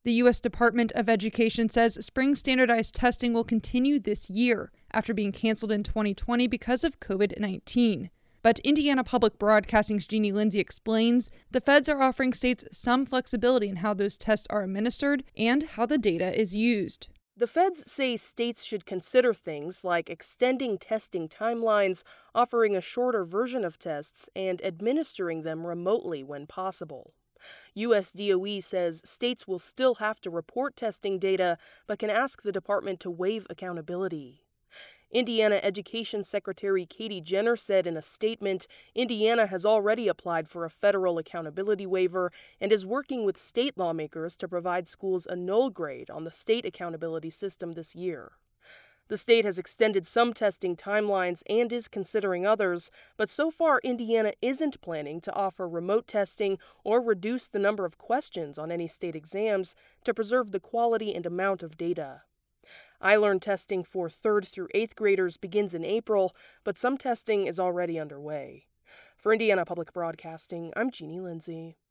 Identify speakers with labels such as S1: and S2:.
S1: The U.S. Department of Education says spring standardized testing will continue this year after being canceled in 2020 because of COVID-19. But Indiana Public Broadcasting's Jeannie Lindsay explains the feds are offering states some flexibility in how those tests are administered and how the data is used.
S2: The feds say states should consider things like extending testing timelines, offering a shorter version of tests, and administering them remotely when possible. U.S. DOE says states will still have to report testing data, but can ask the department to waive accountability. Indiana Education Secretary Katie Jenner said in a statement, Indiana has already applied for a federal accountability waiver and is working with state lawmakers to provide schools a null grade on the state accountability system this year. The state has extended some testing timelines and is considering others, but so far Indiana isn't planning to offer remote testing or reduce the number of questions on any state exams to preserve the quality and amount of data. iLearn testing for 3rd through 8th graders begins in April, but some testing is already underway. For Indiana Public Broadcasting, I'm Jeannie Lindsay.